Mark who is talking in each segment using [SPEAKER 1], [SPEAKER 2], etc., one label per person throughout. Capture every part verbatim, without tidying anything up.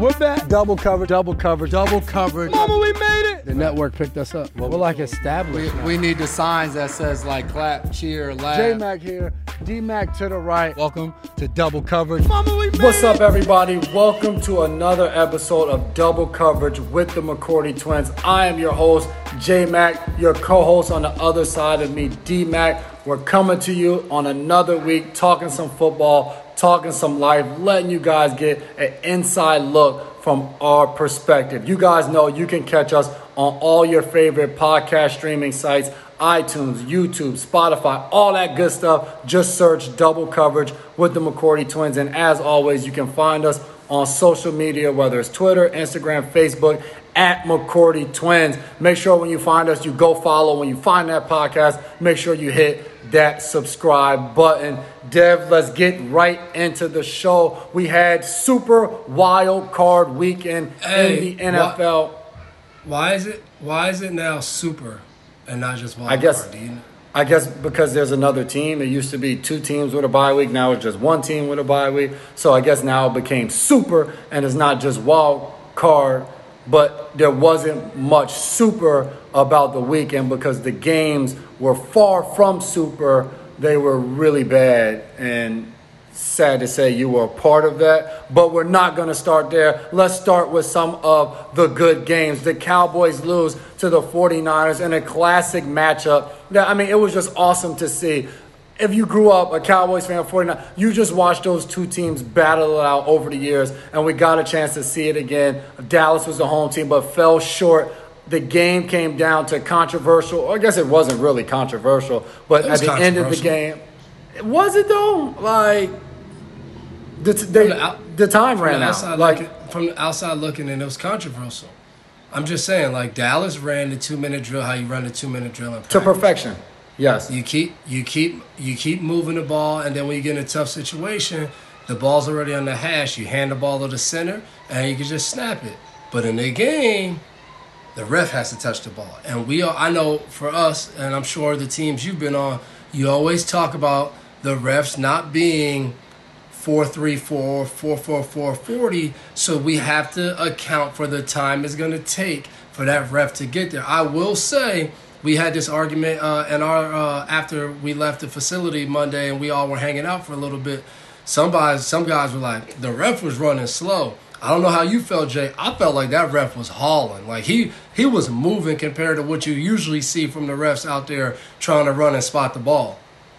[SPEAKER 1] What's that?
[SPEAKER 2] Double coverage, double coverage, double coverage.
[SPEAKER 1] Mama, we made it!
[SPEAKER 2] The network picked us up. We're like established.
[SPEAKER 3] We, we need the signs that says like clap, cheer, laugh.
[SPEAKER 2] J-Mac here, D-Mac to the right. Welcome to Double Coverage.
[SPEAKER 1] Mama, we made
[SPEAKER 2] What's
[SPEAKER 1] it!
[SPEAKER 2] up, everybody? Welcome to another episode of Double Coverage with the McCourty Twins. I am your host, J-Mac, your co-host on the other side of me, D-Mac. We're coming to you on another week, talking some football, talking some life, letting you guys get an inside look from our perspective. You guys know you can catch us on all your favorite podcast streaming sites, iTunes, YouTube, Spotify, all that good stuff. Just search Double Coverage with the McCourty Twins. And as always, you can find us on social media, whether it's Twitter, Instagram, Facebook, at McCourty Twins. Make sure when you find us, you go follow. When you find that podcast, make sure you hit that subscribe button. Dev, let's get right into the show. We had super wild card weekend
[SPEAKER 4] hey,
[SPEAKER 2] in the N F L.
[SPEAKER 4] Why, why is it? Why is it now super and not just wild
[SPEAKER 2] I guess.
[SPEAKER 4] card? Do you know?
[SPEAKER 2] I guess because there's another team. It used to be two teams with a bye week. Now it's just one team with a bye week. So I guess now it became super, and it's not just wild card. But there wasn't much super about the weekend because the games were far from super. They were really bad, and sad to say you were a part of that. But we're not going to start there. Let's start with some of the good games. The Cowboys lose to the forty-niners in a classic matchup. That, I mean, it was just awesome to see. If you grew up a Cowboys fan, forty-nine, you just watched those two teams battle it out over the years, and we got a chance to see it again. Dallas was the home team, but fell short. The game came down to controversial, or I guess it wasn't really controversial, but at the end of the game, was it though? Like, the, they,
[SPEAKER 4] the, out,
[SPEAKER 2] the time ran out. Like,
[SPEAKER 4] looking, from the outside looking in, it was controversial. I'm just saying, like, Dallas ran the two-minute drill, how you run the two-minute drill in practice.
[SPEAKER 2] To perfection. Yes.
[SPEAKER 4] You keep you keep you keep moving the ball, and then when you get in a tough situation, the ball's already on the hash. You hand the ball to the center, and you can just snap it. But in the game, the ref has to touch the ball. And we are, I know for us, and I'm sure the teams you've been on, you always talk about the refs not being four three four, four four four, forty, so we have to account for the time it's going to take for that ref to get there. I will say, we had this argument uh, in our uh, after we left the facility Monday, and we all were hanging out for a little bit. Some guys, some guys were like, the ref was running slow. I don't know how you felt, Jay. I felt like that ref was hauling. Like he he was moving compared to what you usually see from the refs out there trying to run and spot the ball.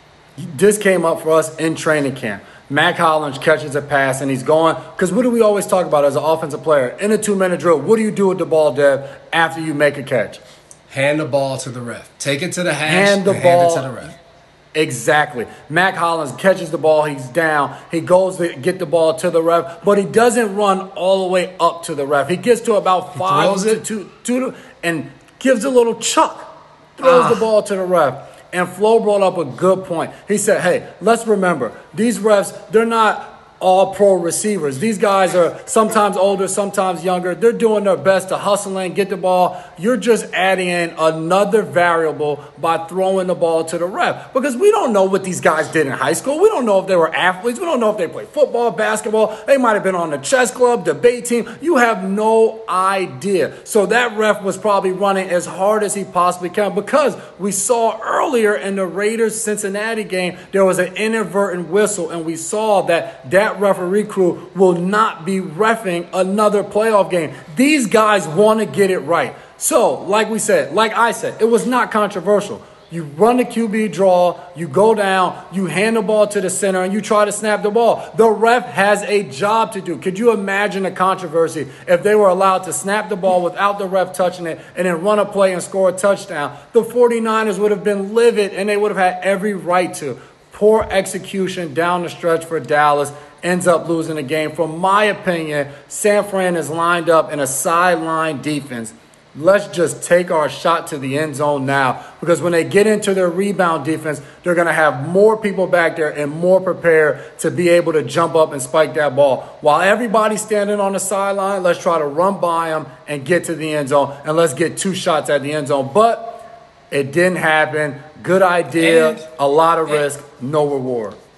[SPEAKER 2] This came up for us in training camp. Mac Hollins catches a pass, and he's going, because what do we always talk about as an offensive player? In a two-minute drill, what do you do with the ball, Dev, after you make a catch?
[SPEAKER 4] Hand the ball to the ref. Take it to the hash
[SPEAKER 2] hand the
[SPEAKER 4] and
[SPEAKER 2] ball,
[SPEAKER 4] hand it to the ref.
[SPEAKER 2] Exactly. Mac Hollins catches the ball. He's down. He goes to get the ball to the ref, but he doesn't run all the way up to the ref. He gets to about five to two, two, and gives a little chuck, throws ah. the ball to the ref. And Flo brought up a good point. He said, hey, let's remember, these refs, they're not all pro receivers. These guys are sometimes older, sometimes younger. They're doing their best to hustle and get the ball. You're just adding in another variable by throwing the ball to the ref. Because we don't know what these guys did in high school. We don't know if they were athletes. We don't know if they played football, basketball. They might have been on the chess club, debate team. You have no idea. So that ref was probably running as hard as he possibly can, because we saw earlier in the Raiders-Cincinnati game, there was an inadvertent whistle, and we saw that that referee crew will not be reffing another playoff game. These guys want to get it right. So, like we said, like I said, it was not controversial. You run the Q B draw, you go down, you hand the ball to the center, and you try to snap the ball. The ref has a job to do. Could you imagine a controversy if they were allowed to snap the ball without the ref touching it and then run a play and score a touchdown? The forty-niners would have been livid, and they would have had every right to. Poor execution down the stretch for Dallas. Ends up losing the game. From my opinion, San Fran is lined up in a sideline defense. Let's just take our shot to the end zone now, because when they get into their rebound defense, they're going to have more people back there and more prepared to be able to jump up and spike that ball. While everybody's standing on the sideline, let's try to run by them and get to the end zone, and let's get two shots at the end zone. But it didn't happen. Good idea,
[SPEAKER 4] and,
[SPEAKER 2] a lot of
[SPEAKER 4] and,
[SPEAKER 2] risk, no reward.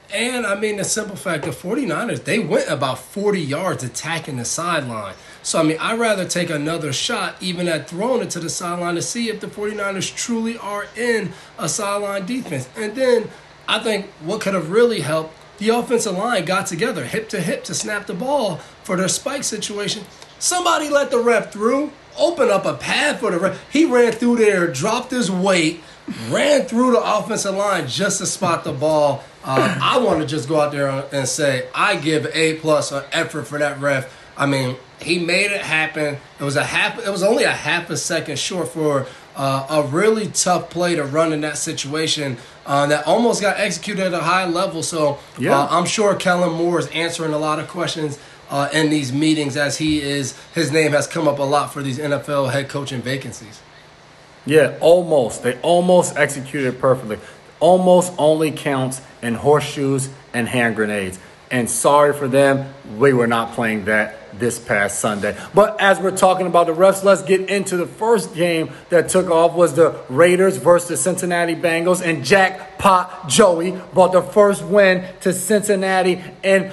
[SPEAKER 4] And, I mean, the simple fact, the 49ers, they went about forty yards attacking the sideline. So, I mean, I'd rather take another shot, even at throwing it to the sideline, to see if the 49ers truly are in a sideline defense. And then I think what could have really helped, the offensive line got together hip to hip to snap the ball for their spike situation. Somebody let the ref through, open up a path for the ref. He ran through there, dropped his weight, ran through the offensive line just to spot the ball. Uh, I want to just go out there and say I give A plus an effort for that ref. I mean, he made it happen. It was a half. It was only a half a second short for uh, a really tough play to run in that situation uh, that almost got executed at a high level. So
[SPEAKER 2] yeah.
[SPEAKER 4] uh, I'm sure Kellen Moore is answering a lot of questions uh, in these meetings, as he is. His name has come up a lot for these N F L head coaching vacancies.
[SPEAKER 2] Yeah, almost. They almost executed perfectly. Almost only counts in horseshoes and hand grenades. And sorry for them, we were not playing that this past Sunday. But as we're talking about the refs, let's get into the first game that took off was the Raiders versus the Cincinnati Bengals. And Jackpot Joey brought the first win to Cincinnati in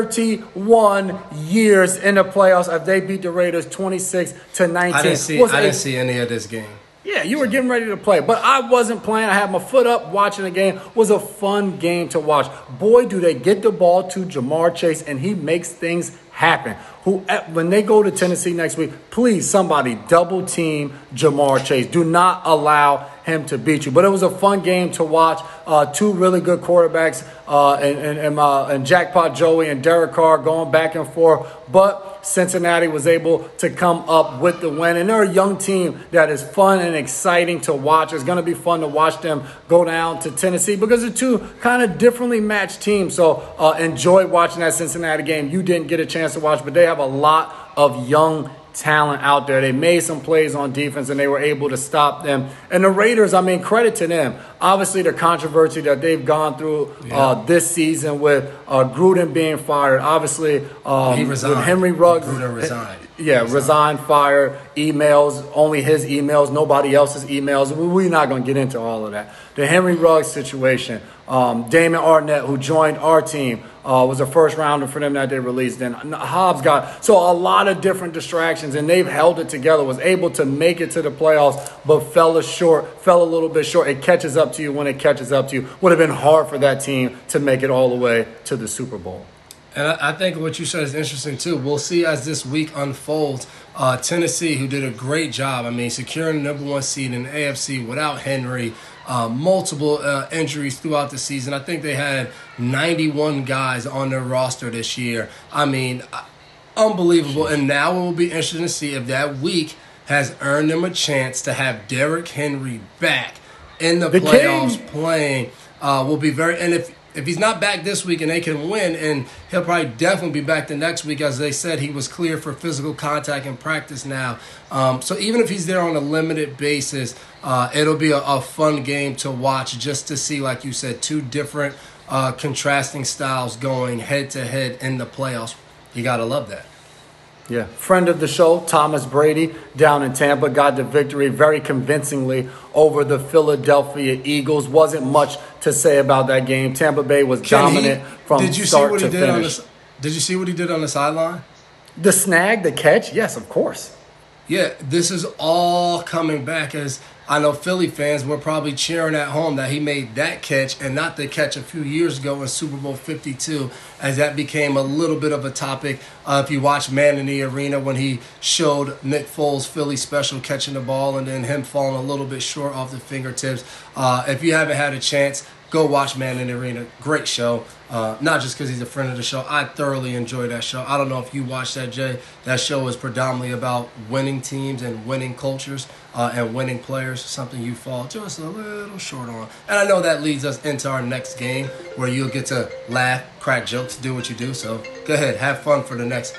[SPEAKER 2] thirty-one years in the playoffs as they beat the Raiders twenty-six to nineteen.
[SPEAKER 4] I didn't see,
[SPEAKER 2] Was
[SPEAKER 4] I
[SPEAKER 2] a-
[SPEAKER 4] didn't see any of this game.
[SPEAKER 2] Yeah, you were getting ready to play, but I wasn't playing. I had my foot up watching the game. It was a fun game to watch. Boy, do they get the ball to Jamar Chase, and he makes things happen. Who, when they go to Tennessee next week, please, somebody double team Jamar Chase. Do not allow him to beat you. But it was a fun game to watch. Uh, two really good quarterbacks, uh, and, and, and, uh, and Jackpot Joey and Derek Carr going back and forth. But Cincinnati was able to come up with the win. And they're a young team that is fun and exciting to watch. It's going to be fun to watch them go down to Tennessee because they're two kind of differently matched teams. So uh, enjoy watching that Cincinnati game. You didn't get a chance to watch, but they have a lot of young talent out there. They made some plays on defense and they were able to stop them. And the Raiders, I mean, credit to them. Obviously, the controversy that they've gone through yeah. uh, this season with uh, Gruden being fired. Obviously, um,
[SPEAKER 4] he resigned.
[SPEAKER 2] with Henry Ruggs.
[SPEAKER 4] Gruden resigned.
[SPEAKER 2] Yeah, resigned. resigned, fired, emails, only his emails, nobody else's emails. We're not going to get into all of that. The Henry Ruggs situation, um, Damon Arnett, who joined our team, uh, was a first rounder for them that they released. Then Hobbs got, so a lot of different distractions, and they've held it together, was able to make it to the playoffs, but fell a short, fell a little bit short. It catches up to you when it catches up to you. Would have been hard for that team to make it all the way to the Super Bowl.
[SPEAKER 4] And I think what you said is interesting, too. We'll see as this week unfolds. Uh, Tennessee, who did a great job, I mean, securing the number one seed in the A F C without Henry, uh, multiple uh, injuries throughout the season. I think they had ninety-one guys on their roster this year. I mean, unbelievable. And now it will be interesting to see if that week has earned them a chance to have Derrick Henry back in the, the playoffs king. playing. Uh, will be very, and if If he's not back this week and they can win, and he'll probably definitely be back the next week, as they said, he was clear for physical contact and practice now. Um, so even if he's there on a limited basis, uh, it'll be a, a fun game to watch just to see, like you said, two different uh, contrasting styles going head-to-head in the playoffs. You got to love that.
[SPEAKER 2] Yeah, friend of the show, Thomas Brady, down in Tampa, got the victory very convincingly over the Philadelphia Eagles. Wasn't much to say about that game. Tampa Bay was
[SPEAKER 4] Can
[SPEAKER 2] dominant
[SPEAKER 4] he,
[SPEAKER 2] from
[SPEAKER 4] did you
[SPEAKER 2] start
[SPEAKER 4] see what
[SPEAKER 2] to
[SPEAKER 4] he did
[SPEAKER 2] finish.
[SPEAKER 4] On the, did you see what he did on the sideline?
[SPEAKER 2] The snag, the catch? Yes, of course.
[SPEAKER 4] Yeah, this is all coming back, as I know Philly fans were probably cheering at home that he made that catch and not the catch a few years ago in Super Bowl fifty-two, as that became a little bit of a topic. Uh, if you watch Man in the Arena, when he showed Nick Foles' Philly special catching the ball and then him falling a little bit short off the fingertips. Uh, if you haven't had a chance, go watch Man in the Arena. Great show. Uh, not just because he's a friend of the show. I thoroughly enjoy that show. I don't know if you watched that, Jay. That show is predominantly about winning teams and winning cultures uh, and winning players, something you fall just a little short on. And I know that leads us into our next game where you'll get to laugh, crack jokes, do what you do. So go ahead. Have fun for the next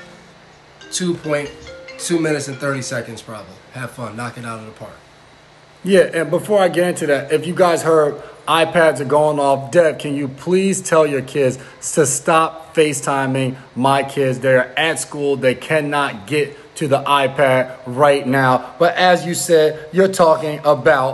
[SPEAKER 4] two point two minutes and thirty seconds probably. Have fun. Knock it out of the park.
[SPEAKER 2] Yeah, and before I get into that, if you guys heard iPads are going off, Dev, can you please tell your kids to stop FaceTiming my kids? They're at school. They cannot get to the iPad right now. But as you said, you're talking about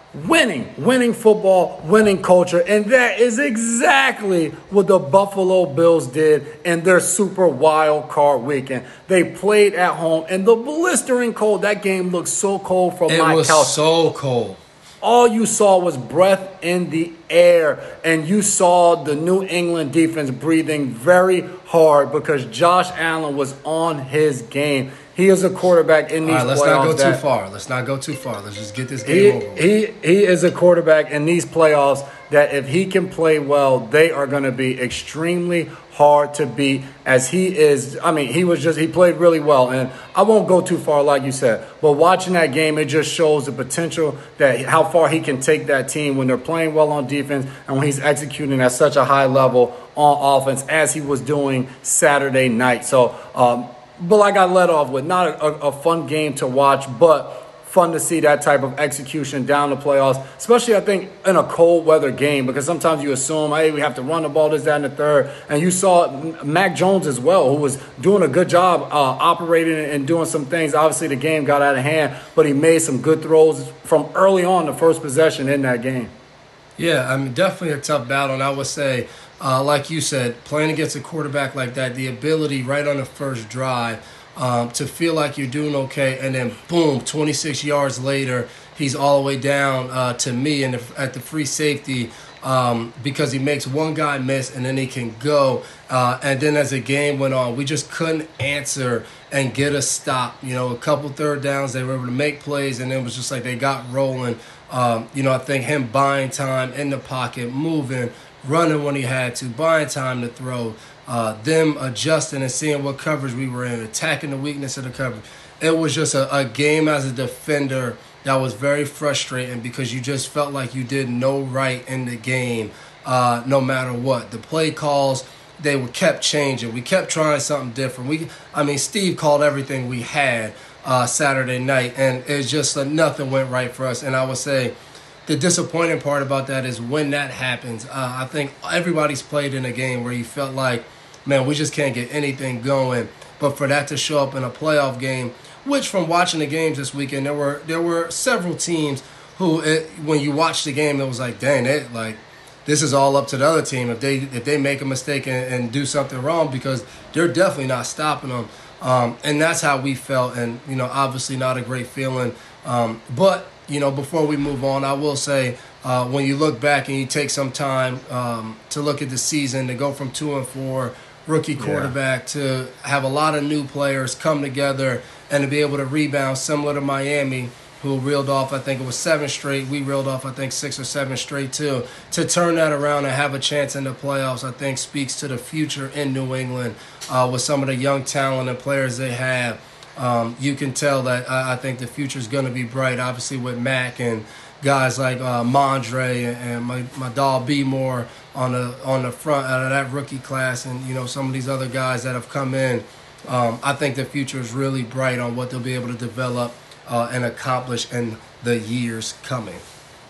[SPEAKER 2] winning, winning football, winning culture. And that is exactly what the Buffalo Bills did in their super wild card weekend. They played at home in the blistering cold. That game looked so cold from
[SPEAKER 4] it
[SPEAKER 2] my
[SPEAKER 4] was
[SPEAKER 2] couch.
[SPEAKER 4] so cold.
[SPEAKER 2] All you saw was breath in the air, and you saw the New England defense breathing very hard because Josh Allen was on his game. He is a quarterback in these
[SPEAKER 4] All right, let's
[SPEAKER 2] playoffs.
[SPEAKER 4] not go
[SPEAKER 2] that,
[SPEAKER 4] too far. Let's not go too far. Let's just get this
[SPEAKER 2] he,
[SPEAKER 4] game over with.
[SPEAKER 2] he, he is a quarterback in these playoffs that if he can play well, they are going to be extremely hard to beat as he is. I mean, he was just, he played really well. And I won't go too far, like you said, but watching that game, it just shows the potential that how far he can take that team when they're playing well on defense and when he's executing at such a high level on offense as he was doing Saturday night. So, um, but like I led off with, not a, a fun game to watch, but fun to see that type of execution down the playoffs, especially, I think, in a cold weather game, because sometimes you assume, hey, we have to run the ball, this, that, and the third. And you saw Mac Jones as well, who was doing a good job uh, operating and doing some things. Obviously, the game got out of hand, but he made some good throws from early on the first possession in that game.
[SPEAKER 4] Yeah, I mean, definitely a tough battle. And I would say, uh, like you said, playing against a quarterback like that, the ability right on the first drive um, to feel like you're doing okay, and then boom, twenty-six yards later, he's all the way down uh, to me and at the free safety um, because he makes one guy miss and then he can go. Uh, and then as the game went on, we just couldn't answer and get a stop. You know, a couple third downs, they were able to make plays, and it was just like they got rolling. Um, you know, I think him buying time in the pocket, moving, running when he had to, buying time to throw, uh, them adjusting and seeing what coverage we were in, attacking the weakness of the coverage. It was just a, a game as a defender that was very frustrating because you just felt like you did no right in the game, uh, no matter what. The play calls, they were kept changing. We kept trying something different. We, I mean, Steve called everything we had uh, Saturday night, and it's just uh, nothing went right for us. And I would say the disappointing part about that is when that happens, uh, I think everybody's played in a game where you felt like, man, we just can't get anything going. But for that to show up in a playoff game, which from watching the games this weekend, there were there were several teams who, it, when you watch the game, it was like, dang, it like this is all up to the other team if they if they make a mistake and, and do something wrong, because they're definitely not stopping them. Um, and that's how we felt, and you know, obviously not a great feeling. Um, but you know, before we move on, I will say uh, when you look back and you take some time um, to look at the season, to go from two and four, rookie quarterback, yeah, to have a lot of new players come together and to be able to rebound, similar to Miami, who reeled off, I think it was seven straight. We reeled off, I think, six or seven straight, too. To turn that around and have a chance in the playoffs, I think, speaks to the future in New England uh, with some of the young talent and players they have. Um, you can tell that I, I think the future is going to be bright, obviously, with Mac and guys like uh, Mondre and, and my, my dog B. Moore on the on the front out of that rookie class, and you know, some of these other guys that have come in. Um, I think the future is really bright on what they'll be able to develop uh, and accomplish in the years coming.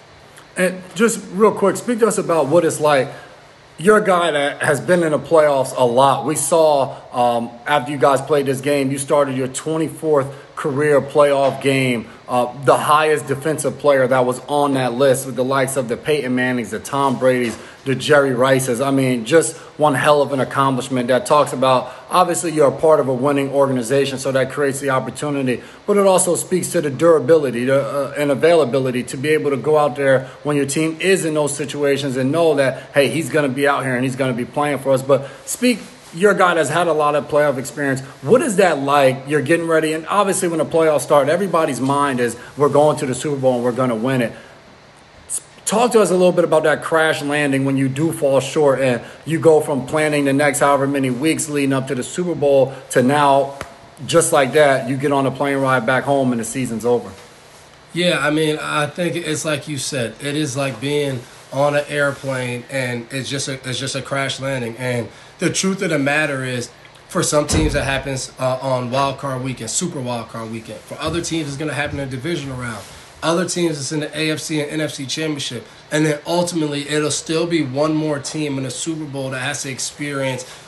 [SPEAKER 2] And just real quick, speak to us about what it's like. You're a guy that has been in the playoffs a lot. We saw um, after you guys played this game, you started your twenty-fourth career playoff game, uh, the highest defensive player that was on that list with the likes of the Peyton Mannings, the Tom Brady's, the Jerry Rices. I mean, just one hell of an accomplishment that talks about, obviously you're a part of a winning organization, so that creates the opportunity, but it also speaks to the durability the, uh, and availability to be able to go out there when your team is in those situations and know that, hey, he's going to be out here and he's going to be playing for us. But speak, you're a guy that's had a lot of playoff experience. What is that like? You're getting ready, and obviously when the playoffs start, everybody's mind is we're going to the Super Bowl and we're going to win it. Talk to us a little bit about that crash landing when you do fall short and you go from planning the next however many weeks leading up to the Super Bowl to now, just like that, you get on a plane ride back home and the season's over.
[SPEAKER 4] Yeah, I mean, I think it's like you said. It is like being on an airplane and it's just a, it's just a crash landing. And the truth of the matter is, for some teams that happens uh, on wild card weekend, super wild card weekend. For other teams, it's going to happen in a divisional round. Other teams, it's in the A F C and N F C championship. And then ultimately, it'll still be one more team in the Super Bowl that has to experience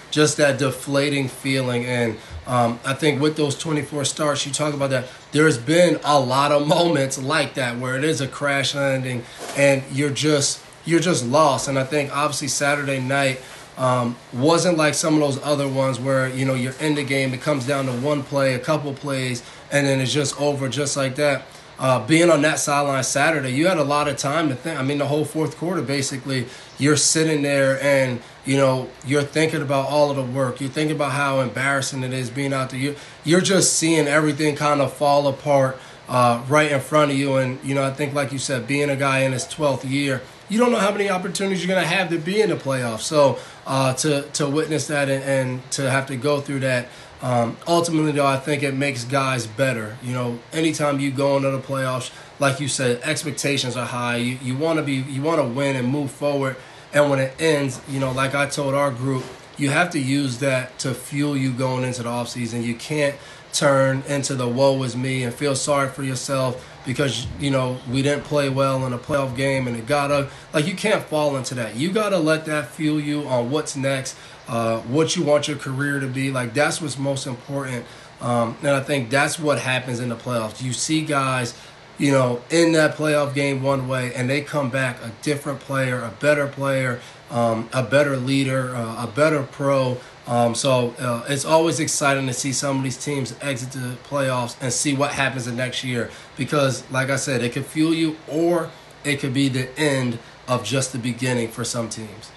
[SPEAKER 4] just that deflating feeling. And um, I think with those twenty-four starts, you talk about that, there's been a lot of moments like that where it is a crash landing and you're just you're just lost. And I think obviously Saturday night um, wasn't like some of those other ones where, you know, you're in the game, it comes down to one play, a couple plays, and then it's just over just like that. Uh, being on that sideline Saturday, you had a lot of time to think. I mean, the whole fourth quarter, basically, you're sitting there and, you know, you're thinking about all of the work. You're thinking about how embarrassing it is being out there. You're, you're just seeing everything kind of fall apart uh, right in front of you. And, you know, I think, like you said, being a guy in his twelfth year, you don't know how many opportunities you're going to have to be in the playoffs. So uh, to, to witness that and, and to have to go through that, Um, ultimately, though, I think it makes guys better. You know, anytime you go into the playoffs, like you said, expectations are high. You you want to be, you want to win and move forward. And when it ends, you know, like I told our group, you have to use that to fuel you going into the offseason. You can't turn into the woe is me and feel sorry for yourself because, you know, we didn't play well in a playoff game and it got up. Like, you can't fall into that. You got to let that fuel you on what's next. Uh, what you want your career to be. Like, that's what's most important. Um, and I think that's what happens in the playoffs. You see guys, you know, in that playoff game one way, and they come back a different player, a better player, um, a better leader, uh, a better pro. Um, so uh, it's always exciting to see some of these teams exit the playoffs and see what happens the next year. Because, like I said, it could fuel you or it could be the end of just the beginning for some teams.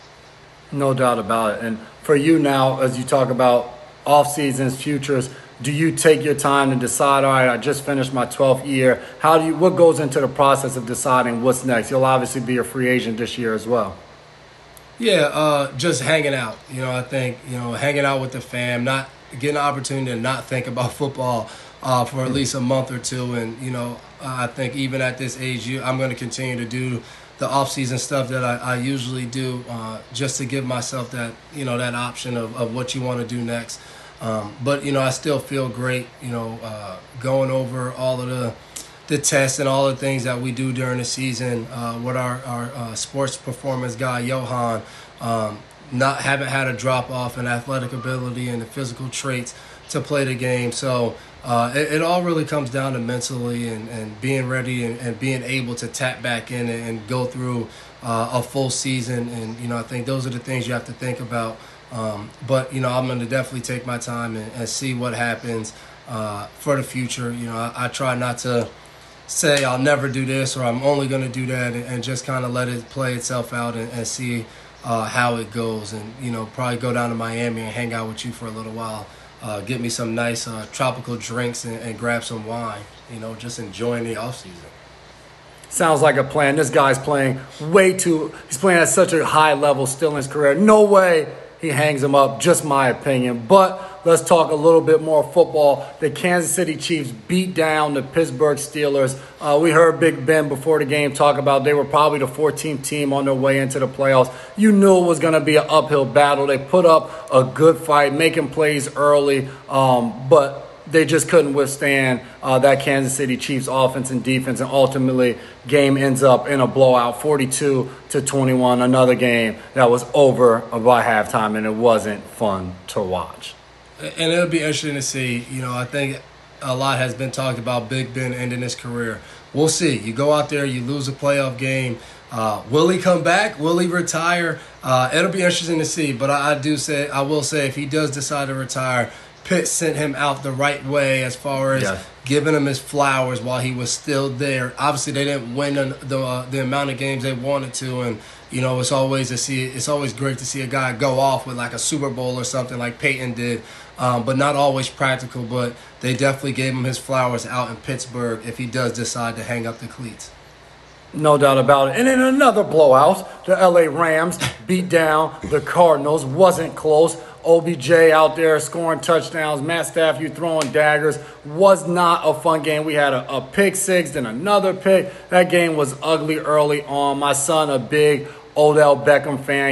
[SPEAKER 2] No doubt about it. And for you now, as you talk about off seasons, futures, do you take your time to decide, all right, I just finished my twelfth year. How do you, what goes into the process of deciding what's next? You'll obviously be a free agent this year as well.
[SPEAKER 4] Yeah, uh, just hanging out. You know, I think, you know, hanging out with the fam, not getting an opportunity to not think about football uh, for at least a month or two. And, you know, I think even at this age, you, I'm going to continue to do the off-season stuff that I, I usually do uh, just to give myself that, you know, that option of, of what you want to do next. Um, but, you know, I still feel great, you know, uh, going over all of the the tests and all the things that we do during the season uh, with our, our uh, sports performance guy, Johan. Um, not haven't had a drop-off in athletic ability and the physical traits to play the game. So uh, it, it all really comes down to mentally and, and being ready and, and being able to tap back in and, and go through uh, a full season. And, you know, I think those are the things you have to think about. Um, but, you know, I'm going to definitely take my time and, and see what happens uh, for the future. You know, I, I try not to say I'll never do this or I'm only going to do that and, and just kind of let it play itself out and, and see uh, how it goes. And, you know, probably go down to Miami and hang out with you for a little while. Uh, get me some nice uh, tropical drinks and, and grab some wine, you know, just enjoying the offseason.
[SPEAKER 2] Sounds like a plan. This guy's playing way too, he's playing at such a high level still in his career. No way he hangs him up, just my opinion. But let's talk a little bit more football. The Kansas City Chiefs beat down the Pittsburgh Steelers. Uh, we heard Big Ben before the game talk about they were probably the fourteenth team on their way into the playoffs. You knew it was going to be an uphill battle. They put up a good fight, making plays early, um, but they just couldn't withstand uh, that Kansas City Chiefs offense and defense, and ultimately game ends up in a blowout, forty-two to twenty-one, another game that was over by halftime, and it wasn't fun to watch.
[SPEAKER 4] And it'll be interesting to see. You know, I think a lot has been talked about Big Ben ending his career. We'll see. You go out there, you lose a playoff game. Uh, will he come back? Will he retire? Uh, it'll be interesting to see. But I, I do say, I will say, if he does decide to retire, Pitt sent him out the right way as far as yes. giving him his flowers while he was still there. Obviously, they didn't win the the, uh, the amount of games they wanted to, and you know it's always to see. It's always great to see a guy go off with like a Super Bowl or something like Peyton did, um, but not always practical. But they definitely gave him his flowers out in Pittsburgh if he does decide to hang up the cleats.
[SPEAKER 2] No doubt about it. And in another blowout, the L A Rams beat down the Cardinals. Wasn't close. O B J out there scoring touchdowns. Matt Stafford throwing daggers. Was not a fun game. We had a, a pick six, then another pick. That game was ugly early on. My son, a big Odell Beckham fan, he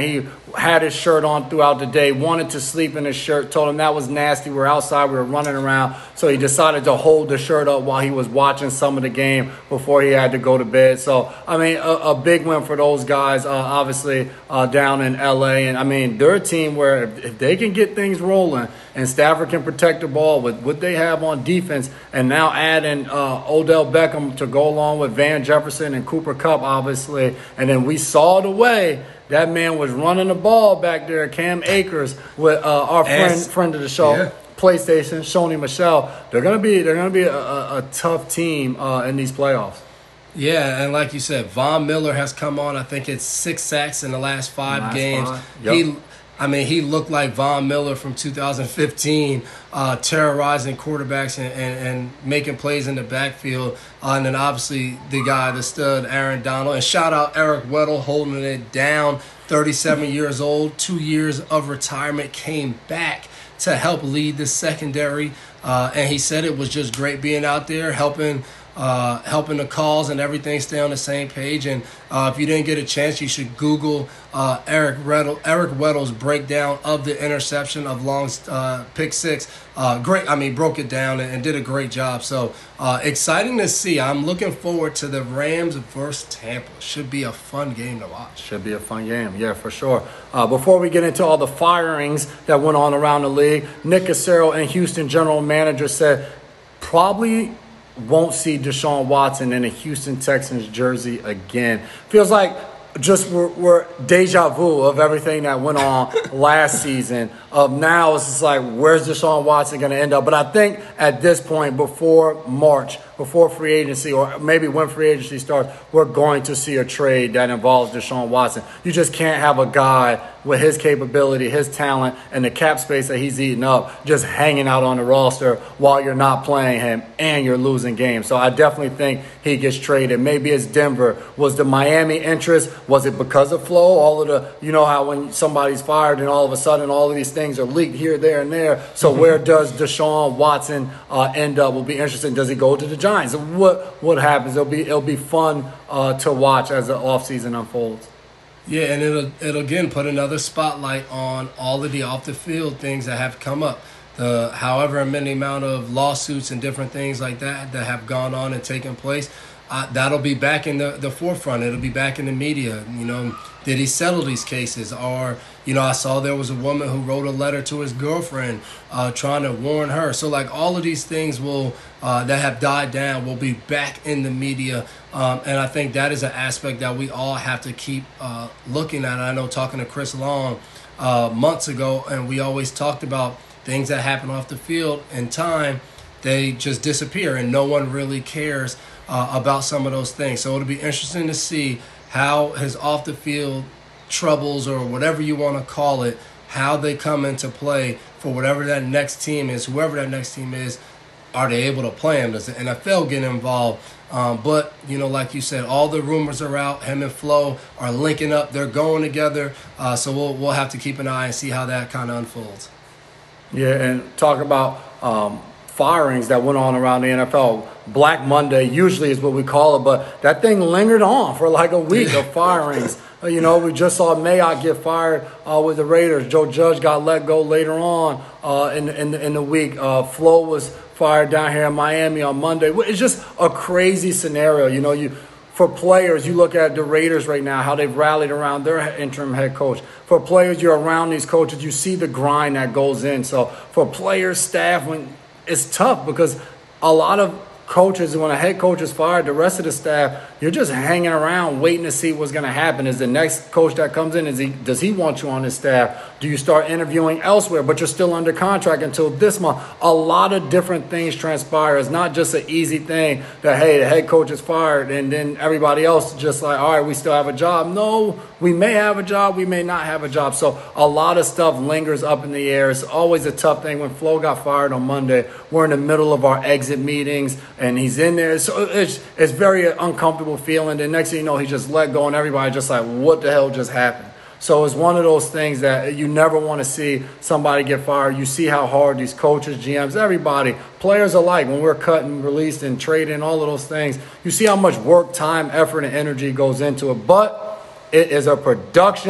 [SPEAKER 2] had his shirt on throughout the day, wanted to sleep in his shirt, told him that was nasty. We were outside, we were running around. So he decided to hold the shirt up while he was watching some of the game before he had to go to bed. So, I mean, a, a big win for those guys, uh, obviously, uh, down in L A. And, I mean, they're a team where if, if they can get things rolling and Stafford can protect the ball with what they have on defense, and now adding uh, Odell Beckham to go along with Van Jefferson and Cooper Kupp, obviously. And then we saw the way that man was running the ball back there, Cam Akers, with uh, our friend
[SPEAKER 4] As,
[SPEAKER 2] friend of the show, yeah. PlayStation, Shoni Michelle. They're gonna be they're gonna be a, a, a tough team uh, in these playoffs.
[SPEAKER 4] Yeah, and like you said, Von Miller has come on. I think it's six sacks in the last five last games. Five. Yep. He, I mean, he looked like Von Miller from two thousand fifteen, uh, terrorizing quarterbacks and, and, and making plays in the backfield. Uh, and then obviously the guy, the stud, Aaron Donald. And shout out Eric Weddle holding it down, thirty-seven years old, two years of retirement, came back to help lead the secondary. Uh, and he said it was just great being out there, helping uh, helping the calls and everything stay on the same page. And uh, if you didn't get a chance, you should Google uh, Eric Weddle, Eric Weddle's breakdown of the interception of Long's uh, pick six. Uh, great, I mean, broke it down and, and did a great job. So uh, exciting to see. I'm looking forward to the Rams versus Tampa. Should be a fun game to watch.
[SPEAKER 2] Should be a fun game, yeah, for sure. Uh, before we get into all the firings that went on around the league, Nick Caserio and Houston general manager said probably won't see Deshaun Watson in a Houston Texans jersey again. Feels like just we're, we're deja vu of everything that went on last season. Of now, it's just like, where's Deshaun Watson going to end up? But I think at this point, before March, before free agency, or maybe when free agency starts, we're going to see a trade that involves Deshaun Watson. You just can't have a guy with his capability, his talent, and the cap space that he's eating up just hanging out on the roster while you're not playing him and you're losing games. So I definitely think he gets traded. Maybe it's Denver. Was the Miami interest? Was it because of Flo? All of the, you know how when somebody's fired and all of a sudden all of these things are leaked here, there, and there. So where does Deshaun Watson uh, end up? Will be interesting. Does he go to the Giants? What what happens? It'll be it'll be fun uh, to watch as the offseason unfolds.
[SPEAKER 4] Yeah, and it'll it'll again put another spotlight on all of the off the field things that have come up. The however many amount of lawsuits and different things like that that have gone on and taken place. Uh, that'll be back in the, the forefront. It'll be back in the media. You know, did he settle these cases? Or, you know, I saw there was a woman who wrote a letter to his girlfriend uh, trying to warn her. So, like, all of these things will uh, that have died down will be back in the media. Um, and I think that is an aspect that we all have to keep uh, looking at. I know talking to Chris Long uh, months ago, and we always talked about things that happen off the field in time, they just disappear and no one really cares Uh, about some of those things. So it'll be interesting to see how his off the field troubles, or whatever you want to call it, how they come into play for whatever that next team is, whoever that next team is. Are they able to play him? Does the N F L get involved? Um, but, you know, like you said, all the rumors are out. Him and Flo are linking up. They're going together. Uh, so we'll we'll have to keep an eye and see how that kind of unfolds.
[SPEAKER 2] Yeah, and talk about um, firings that went on around the N F L. Black Monday usually is what we call it, but that thing lingered on for like a week of firings. Uh, you know, we just saw Mayock get fired uh, with the Raiders. Joe Judge got let go later on uh, in, in, in the week. Uh, Flo was fired down here in Miami on Monday. It's just a crazy scenario. You know, you for players, you look at the Raiders right now, how they've rallied around their interim head coach. For players, you're around these coaches, you see the grind that goes in. So for players, staff, when it's tough because a lot of coaches, when a head coach is fired, the rest of the staff, you're just hanging around waiting to see what's going to happen. Is the next coach that comes in, is he does he want you on his staff? Do you start interviewing elsewhere, but you're still under contract until this month? A lot of different things transpire. It's not just an easy thing that, hey, the head coach is fired and then everybody else just like, all right, we still have a job. No, we may have a job, we may not have a job. So a lot of stuff lingers up in the air. It's always a tough thing. When Flo got fired on Monday, we're in the middle of our exit meetings and he's in there. So it's, it's very uncomfortable feeling. The next thing you know, he just let go and everybody just like, what the hell just happened? So it's one of those things that you never want to see somebody get fired. You see how hard these coaches, G Ms, everybody, players alike, when we're cutting, released, and trading, all of those things, you see how much work, time, effort, and energy goes into it. But it is a production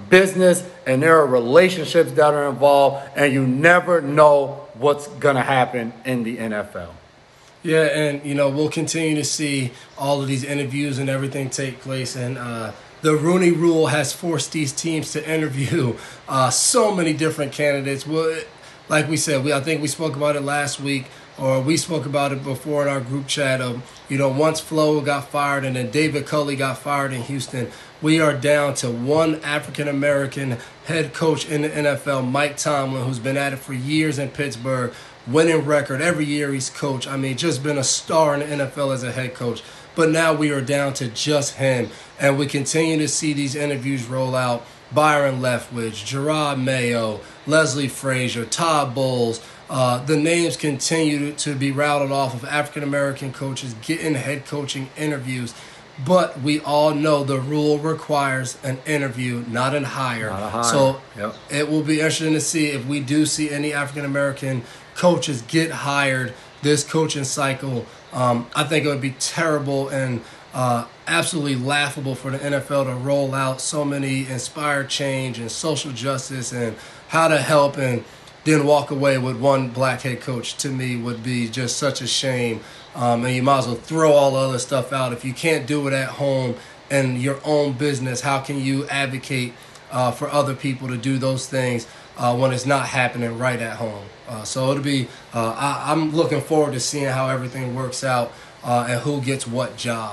[SPEAKER 2] business and there are relationships that are involved, and you never know what's going to happen in the N F L.
[SPEAKER 4] Yeah, and, you know, we'll continue to see all of these interviews and everything take place. And uh, the Rooney Rule has forced these teams to interview uh, so many different candidates. Well, like we said, we I think we spoke about it last week, or we spoke about it before in our group chat of, you know, once Flo got fired and then David Culley got fired in Houston, we are down to one African-American head coach in the N F L, Mike Tomlin, who's been at it for years in Pittsburgh, winning record. Every year he's coached. I mean, just been a star in the N F L as a head coach. But now we are down to just him, and we continue to see these interviews roll out. Byron Leftwich, Gerard Mayo, Leslie Frazier, Todd Bowles. Uh, the names continue to be routed off of African-American coaches getting head coaching interviews. But we all know the rule requires an interview, not a hire.
[SPEAKER 2] Not a hire.
[SPEAKER 4] So
[SPEAKER 2] yep.
[SPEAKER 4] It will be interesting to see if we do see any African-American coaches get hired this coaching cycle. Um, I think it would be terrible and uh, absolutely laughable for the N F L to roll out so many inspired change and social justice and how to help and then walk away with one black head coach. To me would be just such a shame. Um, and you might as well throw all the other stuff out. If you can't do it at home in your own business, how can you advocate uh, for other people to do those things uh, when it's not happening right at home? Uh, so it'll be, uh, I, I'm looking forward to seeing how everything works out uh, and who gets what job.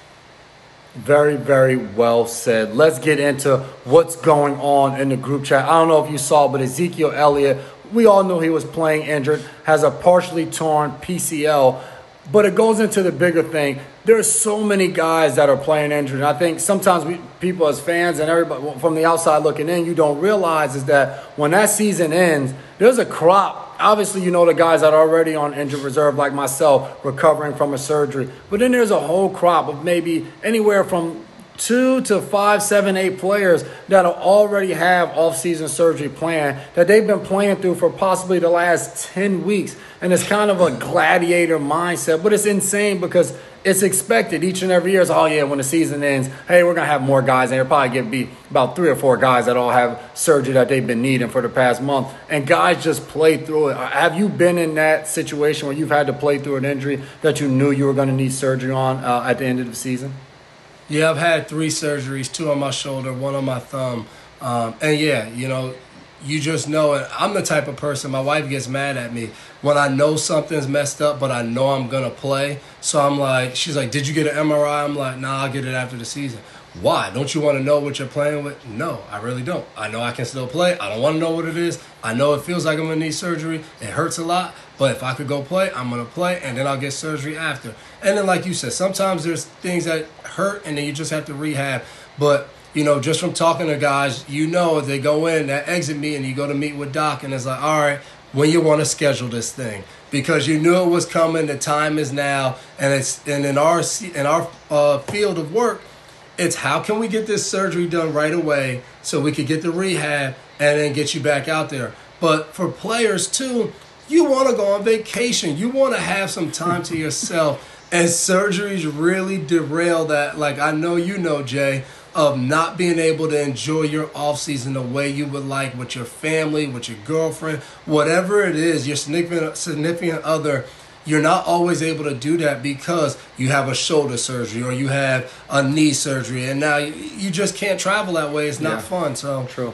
[SPEAKER 2] Very, very well said. Let's get into what's going on in the group chat. I don't know if you saw, but Ezekiel Elliott, we all knew he was playing injured, has a partially torn P C L. But it goes into the bigger thing. There's so many guys that are playing injured. And I think sometimes we, people as fans and everybody from the outside looking in, you don't realize is that when that season ends, there's a crop. Obviously, you know the guys that are already on injured reserve like myself recovering from a surgery. But then there's a whole crop of maybe anywhere from two to five, seven, eight players that'll already have off-season surgery planned that they've been playing through for possibly the last ten weeks. And it's kind of a gladiator mindset, but it's insane because it's expected each and every year. It's, oh, yeah, when the season ends, hey, we're going to have more guys. And you'll probably get beat about three or four guys that all have surgery that they've been needing for the past month. And guys just play through it. Have you been in that situation where you've had to play through an injury that you knew you were going to need surgery on uh, at the end of the season?
[SPEAKER 4] Yeah, I've had three surgeries, two on my shoulder, one on my thumb. Um, and, yeah, you know, you just know it. I'm the type of person, my wife gets mad at me when I know something's messed up, but I know I'm going to play. So I'm like, she's like, did you get an M R I? I'm like, nah, I'll get it after the season. Why? Don't you want to know what you're playing with? No, I really don't. I know I can still play. I don't want to know what it is. I know it feels like I'm going to need surgery. It hurts a lot. But if I could go play, I'm going to play, and then I'll get surgery after. And then, like you said, sometimes there's things that hurt, and then you just have to rehab. But, you know, just from talking to guys, you know, if they go in, that exit meeting, you go to meet with Doc, and it's like, all right, when you want to schedule this thing. Because you knew it was coming, the time is now, and it's and in our, in our uh, field of work, it's how can we get this surgery done right away so we could get the rehab and then get you back out there. But for players, too, you want to go on vacation. You want to have some time to yourself. And surgeries really derail that, like I know you know, Jay, of not being able to enjoy your offseason the way you would like with your family, with your girlfriend, whatever it is, your significant, significant other. You're not always able to do that because you have a shoulder surgery or you have a knee surgery, and now you, you just can't travel that way. It's not yeah. fun. So
[SPEAKER 2] true.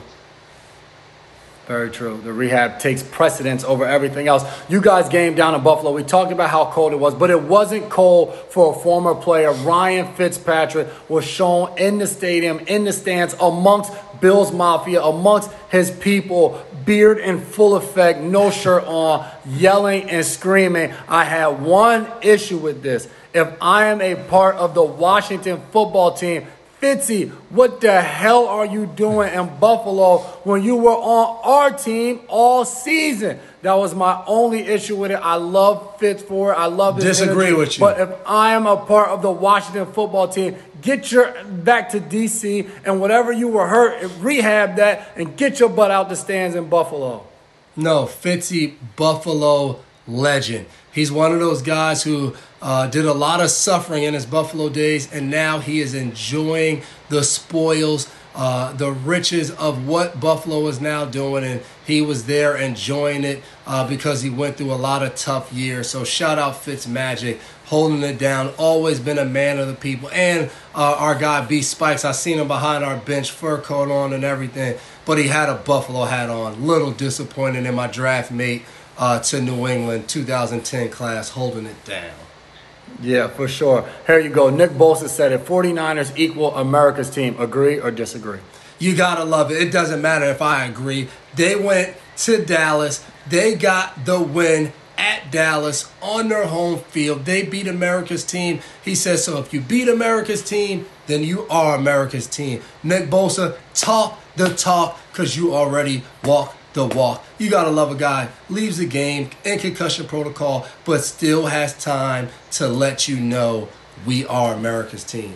[SPEAKER 2] Very true. The rehab takes precedence over everything else. You guys game down in Buffalo. We talked about how cold it was, but it wasn't cold for a former player. Ryan Fitzpatrick was shown in the stadium, in the stands, amongst Bills Mafia, amongst his people, beard in full effect, no shirt on, yelling and screaming. I had one issue with this. If I am a part of the Washington football team, Fitzy, what the hell are you doing in Buffalo when you were on our team all season? That was my only issue with it. I love Fitz for it. I love his
[SPEAKER 4] Disagree
[SPEAKER 2] energy.
[SPEAKER 4] with you.
[SPEAKER 2] But if I am a part of the Washington football team, get your back to D C and whatever you were hurt, rehab that and get your butt out the stands in Buffalo.
[SPEAKER 4] No, Fitzy, Buffalo legend. He's one of those guys who uh, did a lot of suffering in his Buffalo days, and now he is enjoying the spoils. Uh, uh, the riches of what Buffalo is now doing, and he was there enjoying it uh, because he went through a lot of tough years. So shout out Fitzmagic, holding it down, always been a man of the people. And uh, our guy B Spikes, I seen him behind our bench, fur coat on and everything, but he had a Buffalo hat on. Little disappointed in my draft mate uh, to New England two thousand ten class, holding it down.
[SPEAKER 2] Yeah, for sure. Here you go. Nick Bosa said it. forty-niners equal America's team. Agree or disagree?
[SPEAKER 4] You got to love it. It doesn't matter if I agree. They went to Dallas. They got the win at Dallas on their home field. They beat America's team. He says, so if you beat America's team, then you are America's team. Nick Bosa, talk the talk because you already walk the walk. You got to love a guy, leaves the game in concussion protocol, but still has time to let you know we are America's team.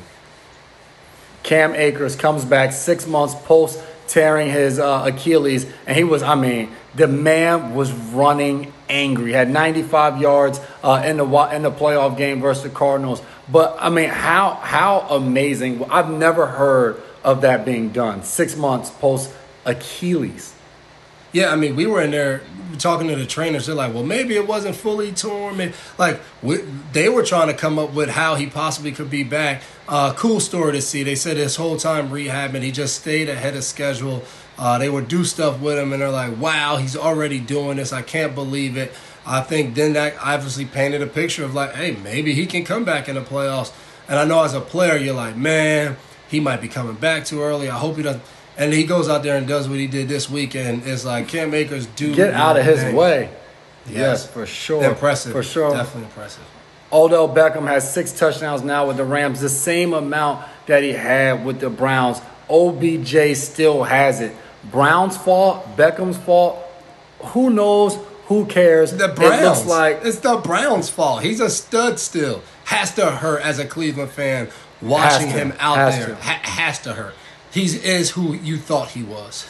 [SPEAKER 2] Cam Akers comes back six months post tearing his uh, Achilles, and he was, I mean, the man was running angry. He had ninety-five yards uh, in the in the playoff game versus the Cardinals. But, I mean, how how amazing. I've never heard of that being done. Six months post Achilles.
[SPEAKER 4] Yeah, I mean, we were in there talking to the trainers. They're like, well, maybe it wasn't fully torn. Maybe, like, we, they were trying to come up with how he possibly could be back. Uh, cool story to see. They said his whole time rehabbing, he just stayed ahead of schedule. Uh, they would do stuff with him, and they're like, wow, he's already doing this. I can't believe it. I think then that obviously painted a picture of like, hey, maybe he can come back in the playoffs. And I know as a player, you're like, man, he might be coming back too early. I hope he doesn't. And he goes out there and does what he did this weekend. It's like Cam Akers do
[SPEAKER 2] get out of his
[SPEAKER 4] thing.
[SPEAKER 2] way.
[SPEAKER 4] Yes.
[SPEAKER 2] yes, for sure.
[SPEAKER 4] Impressive.
[SPEAKER 2] For sure.
[SPEAKER 4] Definitely impressive.
[SPEAKER 2] Odell Beckham has six touchdowns now with the Rams, the same amount that he had with the Browns. O B J still has it. Browns' fault, Beckham's fault. Who knows? Who cares?
[SPEAKER 4] The Browns.
[SPEAKER 2] It looks like
[SPEAKER 4] it's the Browns' fault. He's a stud still. Has to hurt as a Cleveland fan watching him out
[SPEAKER 2] has
[SPEAKER 4] there.
[SPEAKER 2] To.
[SPEAKER 4] Ha- has to hurt. He is who you thought he was.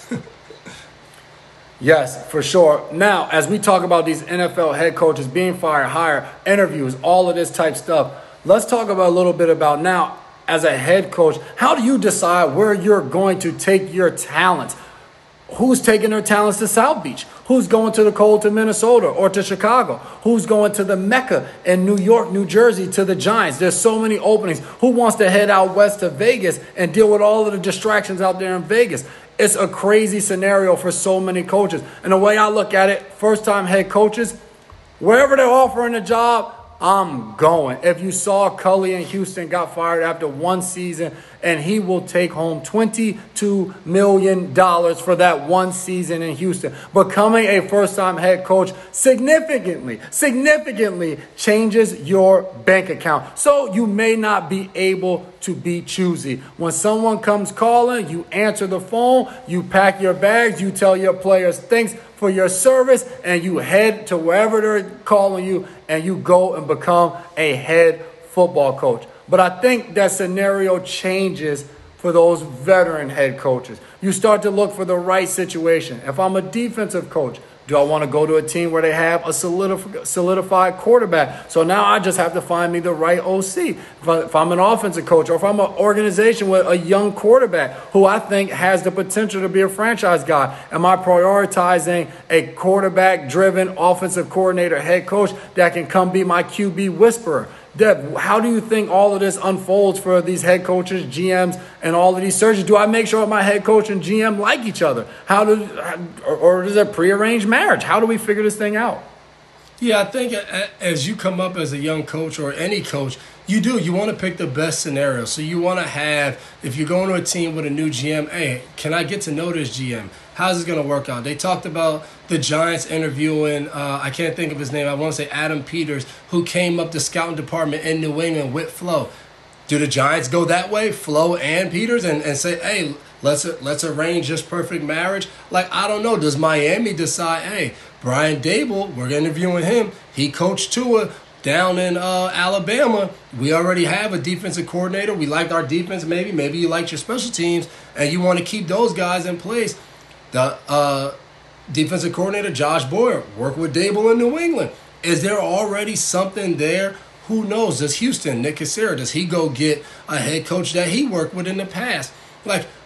[SPEAKER 2] Yes, for sure. Now, as we talk about these N F L head coaches being fired, hired, interviews, all of this type stuff, let's talk about a little bit about now, as a head coach, how do you decide where you're going to take your talents? Who's taking their talents to South Beach? Who's going to the cold to Minnesota or to Chicago? Who's going to the Mecca in New York, New Jersey to the Giants? There's so many openings. Who wants to head out west to Vegas and deal with all of the distractions out there in Vegas? It's a crazy scenario for so many coaches. And the way I look at it, first-time head coaches, wherever they're offering a job, I'm going. If you saw Cully in Houston got fired after one season, and he will take home twenty-two million dollars for that one season in Houston. Becoming a first-time head coach significantly, significantly changes your bank account. So you may not be able to be choosy. When someone comes calling, you answer the phone, you pack your bags, you tell your players thanks for your service, and you head to wherever they're calling you, and you go and become a head football coach. But I think that scenario changes for those veteran head coaches. You start to look for the right situation. If I'm a defensive coach, do I want to go to a team where they have a solidified quarterback? So now I just have to find me the right O C. If, I, if I'm an offensive coach, or if I'm an organization with a young quarterback who I think has the potential to be a franchise guy, am I prioritizing a quarterback-driven offensive coordinator head coach that can come be my Q B whisperer? Deb, how do you think all of this unfolds for these head coaches, G Ms, and all of these searches? Do I make sure my head coach and G M like each other? How do, or, or is it prearranged marriage? How do we figure this thing out?
[SPEAKER 4] Yeah, I think as you come up as a young coach or any coach, you do. You want to pick the best scenario. So you want to have, if you're going to a team with a new G M, hey, can I get to know this G M? How's this going to work out? They talked about the Giants interviewing, uh, I can't think of his name, I want to say Adam Peters, who came up the scouting department in New England with Flo. Do the Giants go that way, Flo and Peters, and, and say, hey, let's let's arrange this perfect marriage? Like, I don't know. Does Miami decide, hey, Brian Dable, we're interviewing him. He coached Tua down in uh, Alabama. We already have a defensive coordinator. We liked our defense maybe. Maybe you liked your special teams, and you want to keep those guys in place. The uh, defensive coordinator, Josh Boyer, worked with Dable in New England. Is there already something there? Who knows? Does Houston, Nick Cassera, does he go get a head coach that he worked with in the past? Like,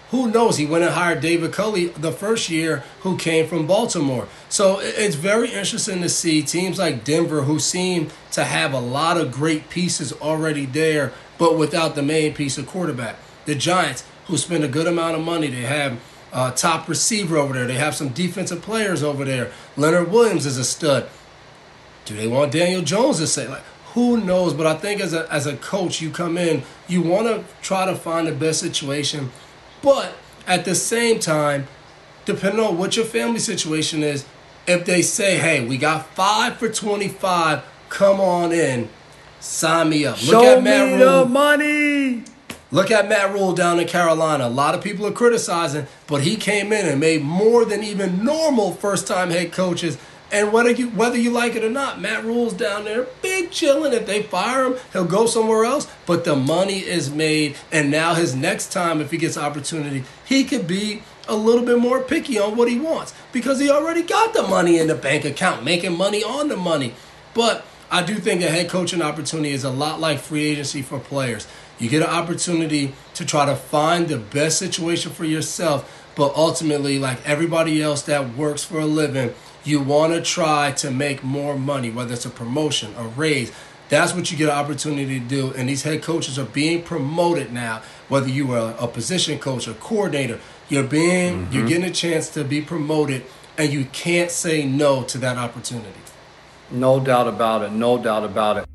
[SPEAKER 4] Who knows? He went and hired David Culley the first year, who came from Baltimore. So it's very interesting to see teams like Denver, who seem to have a lot of great pieces already there, but without the main piece of quarterback. The Giants, who spend a good amount of money. They have a top receiver over there. They have some defensive players over there. Leonard Williams is a stud. Do they want Daniel Jones to say? Like, who knows? But I think as a as a coach, you come in, you want to try to find the best situation. But at the same time, depending on what your family situation is, if they say, hey, we got five for twenty-five, come on in, sign me up.
[SPEAKER 2] Show
[SPEAKER 4] Look at Matt
[SPEAKER 2] me
[SPEAKER 4] Rule.
[SPEAKER 2] the money.
[SPEAKER 4] Look at Matt Rule down in Carolina. A lot of people are criticizing, but he came in and made more than even normal first-time head coaches. And whether you whether you like it or not, Matt Rule's down there, big chilling. If they fire him, he'll go somewhere else. But the money is made, and now his next time, if he gets opportunity, he could be a little bit more picky on what he wants because he already got the money in the bank account, making money on the money. But I do think a head coaching opportunity is a lot like free agency for players. You get an opportunity to try to find the best situation for yourself, but ultimately, like everybody else that works for a living, you want to try to make more money, whether it's a promotion, a raise. That's what you get an opportunity to do. And these head coaches are being promoted now, whether you are a position coach or coordinator. You're being, mm-hmm. you're getting a chance to be promoted, and you can't say no to that opportunity.
[SPEAKER 2] No doubt about it. No doubt about it.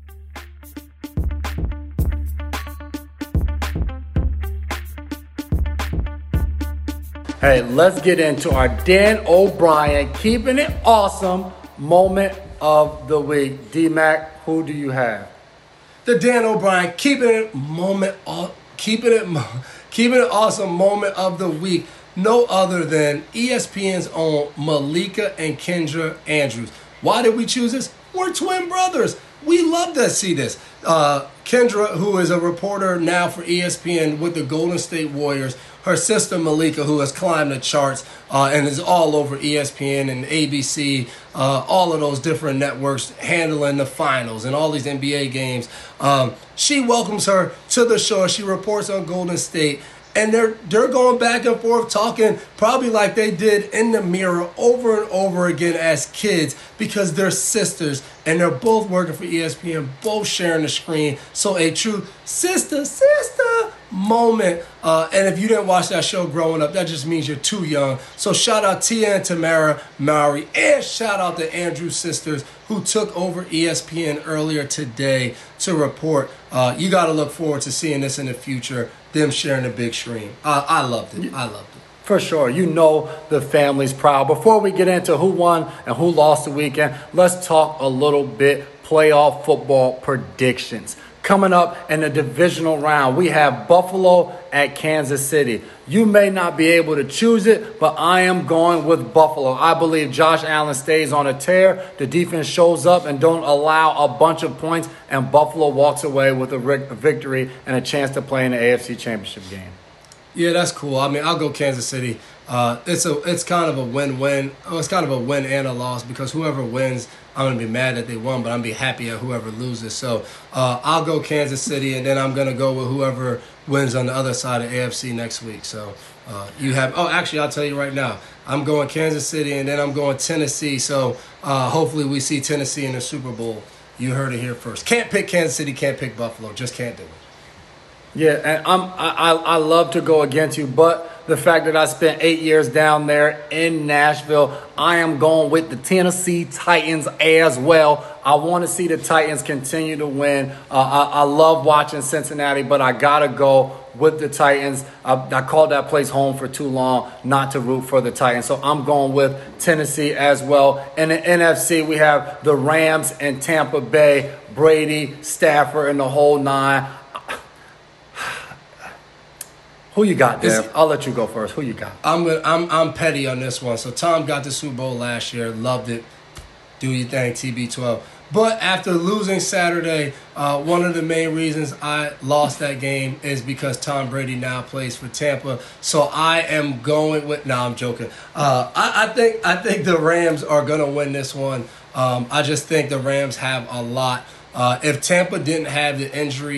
[SPEAKER 2] Hey, let's get into our Dan O'Brien keeping it awesome moment of the week. D-Mac, who do you have?
[SPEAKER 4] The Dan O'Brien keeping it moment, keeping it, keeping it awesome moment of the week. No other than E S P N's own Malika and Kendra Andrews. Why did we choose this? We're twin brothers. We love to see this. Uh, Kendra, who is a reporter now for E S P N with the Golden State Warriors. Her sister Malika, who has climbed the charts uh, and is all over E S P N and A B C, uh, all of those different networks handling the finals and all these N B A games. Um, she welcomes her to the show. She reports on Golden State. And they're they're going back and forth talking probably like they did in the mirror over and over again as kids because they're sisters and they're both working for E S P N, both sharing the screen. So a true sister, sister moment. Uh, and if you didn't watch that show growing up, that just means you're too young. So shout out Tia and Tamara Mowry, and shout out the Andrews sisters who took over E S P N earlier today to report. Uh, you got to look forward to seeing this in the future. Them sharing the big screen. Uh, I loved it. I loved it.
[SPEAKER 2] For sure. You know the family's proud. Before we get into who won and who lost the weekend, let's talk a little bit playoff football predictions. Coming up in the divisional round, we have Buffalo at Kansas City. You may not be able to choose it, but I am going with Buffalo. I believe Josh Allen stays on a tear. The defense shows up and don't allow a bunch of points, and Buffalo walks away with a victory and a chance to play in the A F C Championship game.
[SPEAKER 4] Yeah, that's cool. I mean, I'll go Kansas City. Uh, it's a, it's kind of a win-win. Oh, it's kind of a win and a loss because whoever wins, I'm gonna be mad that they won, but I'm gonna be happy at whoever loses. So uh, I'll go Kansas City, and then I'm gonna go with whoever wins on the other side of A F C next week. So uh, you have. Oh, actually, I'll tell you right now. I'm going Kansas City, and then I'm going Tennessee. So uh, hopefully we see Tennessee in the Super Bowl. You heard it here first. Can't pick Kansas City. Can't pick Buffalo. Just can't do it.
[SPEAKER 2] Yeah, and I'm, I I love to go against you, but the fact that I spent eight years down there in Nashville, I am going with the Tennessee Titans as well. I want to see the Titans continue to win. Uh, I, I love watching Cincinnati, but I got to go with the Titans. I, I called that place home for too long not to root for the Titans. So I'm going with Tennessee as well. In the N F C, we have the Rams and Tampa Bay, Brady, Stafford, and the whole nine. Who you got there? I'll let you go first. Who you got?
[SPEAKER 4] I'm I'm I'm petty on this one. So Tom got the Super Bowl last year, loved it. Do your thing, T B twelve. But after losing Saturday, uh, one of the main reasons I lost that game is because Tom Brady now plays for Tampa. So I am going with. No, I'm joking. Uh, I, I think I think the Rams are gonna win this one. Um, I just think the Rams have a lot. Uh, if Tampa didn't have the injuries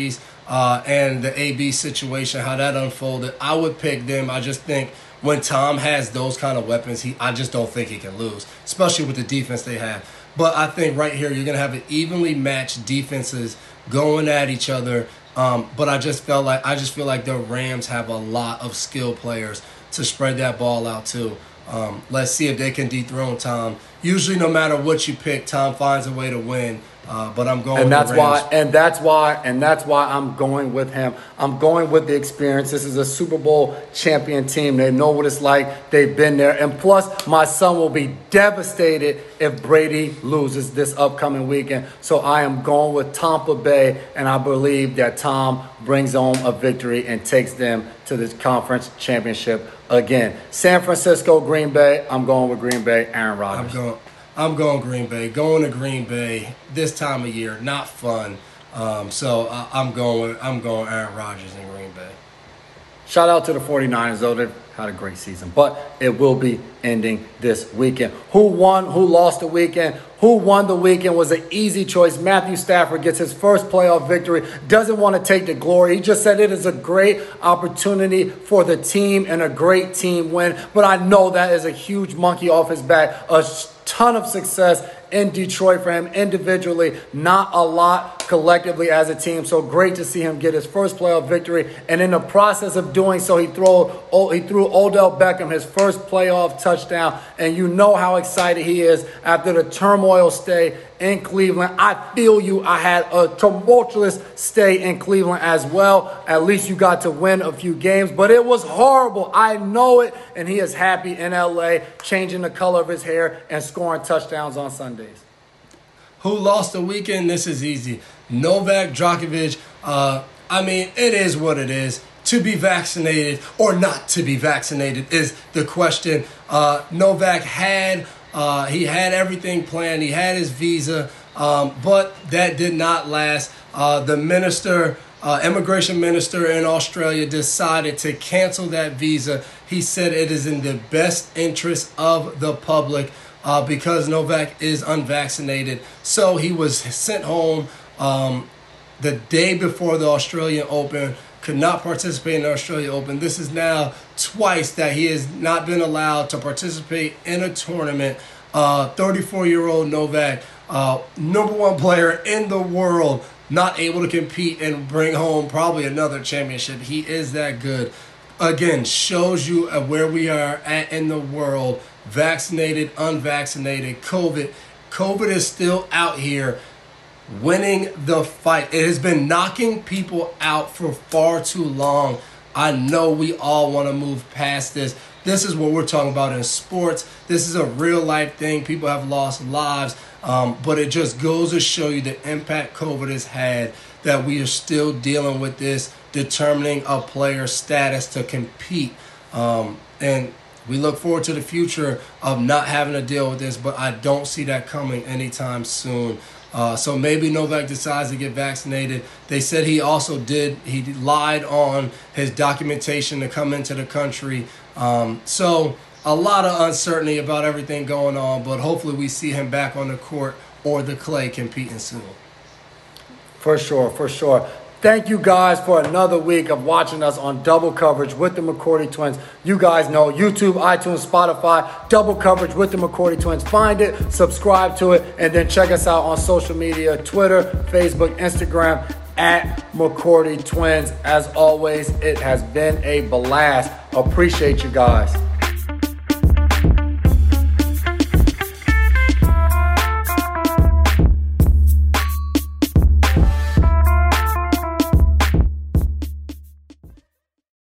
[SPEAKER 4] uh, and the A B situation, how that unfolded, I would pick them. I just think when Tom has those kind of weapons, he I just don't think he can lose, especially with the defense they have. But I think right here you're going to have an evenly matched defenses going at each other. Um, but I just felt like I just feel like the Rams have a lot of skilled players to spread that ball out to. Um, let's see if they can dethrone Tom. Usually, no matter what you pick, Tom finds a way to win. Uh, but I'm going.
[SPEAKER 2] And
[SPEAKER 4] with
[SPEAKER 2] that's
[SPEAKER 4] the Rams.
[SPEAKER 2] why. And that's why. And that's why I'm going with him. I'm going with the experience. This is a Super Bowl champion team. They know what it's like. They've been there. And plus, my son will be devastated if Brady loses this upcoming weekend. So I am going with Tampa Bay, and I believe that Tom brings home a victory and takes them to the conference championship again. San Francisco, Green Bay. I'm going with Green Bay. Aaron Rodgers.
[SPEAKER 4] I'm going. I'm going Green Bay. Going to Green Bay this time of year, not fun. Um, so uh, I'm going. I'm going Aaron Rodgers in Green Bay.
[SPEAKER 2] Shout out to the 49ers, though. They've had a great season. But it will be ending this weekend. Who won? Who lost the weekend? Who won the weekend was an easy choice. Matthew Stafford gets his first playoff victory. Doesn't want to take the glory. He just said it is a great opportunity for the team and a great team win. But I know that is a huge monkey off his back. A ton of success in Detroit for him individually, not a lot collectively as a team. So great to see him get his first playoff victory. And in the process of doing so, he threw he threw Odell Beckham his first playoff touchdown. And you know how excited he is after the turmoil stay in Cleveland. I feel you. I had a tumultuous stay in Cleveland as well. At least you got to win a few games, but it was horrible. I know it. And he is happy in L A, changing the color of his hair and scoring touchdowns on Sundays.
[SPEAKER 4] Who lost the weekend? This is easy. Novak Djokovic. Uh, I mean, it is what it is. To be vaccinated or not to be vaccinated is the question. Uh, Novak had uh, he had everything planned. He had his visa, um, but that did not last. Uh, the minister, uh, immigration minister in Australia, decided to cancel that visa. He said it is in the best interest of the public uh, because Novak is unvaccinated. So he was sent home um, the day before the Australian Open. Could not participate in the Australia Open. This is now twice that he has not been allowed to participate in a tournament. Uh, thirty-four-year-old Novak, uh, number one player in the world, not able to compete and bring home probably another championship. He is that good. Again, shows you where we are at in the world. Vaccinated, unvaccinated, COVID. COVID is still out here winning the fight. It has been knocking people out for far too long. I know we all want to move past this. This is what we're talking about in sports. This is a real life thing. People have lost lives. Um, but it just goes to show you the impact COVID has had, that we are still dealing with this, determining a player's status to compete. Um, and we look forward to the future of not having to deal with this, but I don't see that coming anytime soon. Uh, so maybe Novak decides to get vaccinated. They said he also did. He lied on his documentation to come into the country. Um, so a lot of uncertainty about everything going on, but hopefully we see him back on the court or the clay competing soon.
[SPEAKER 2] For sure, for sure. Thank you guys for another week of watching us on Double Coverage with the McCourty Twins. You guys know YouTube, iTunes, Spotify, Double Coverage with the McCourty Twins. Find it, subscribe to it, and then check us out on social media, Twitter, Facebook, Instagram, at McCourty Twins. As always, it has been a blast. Appreciate you guys.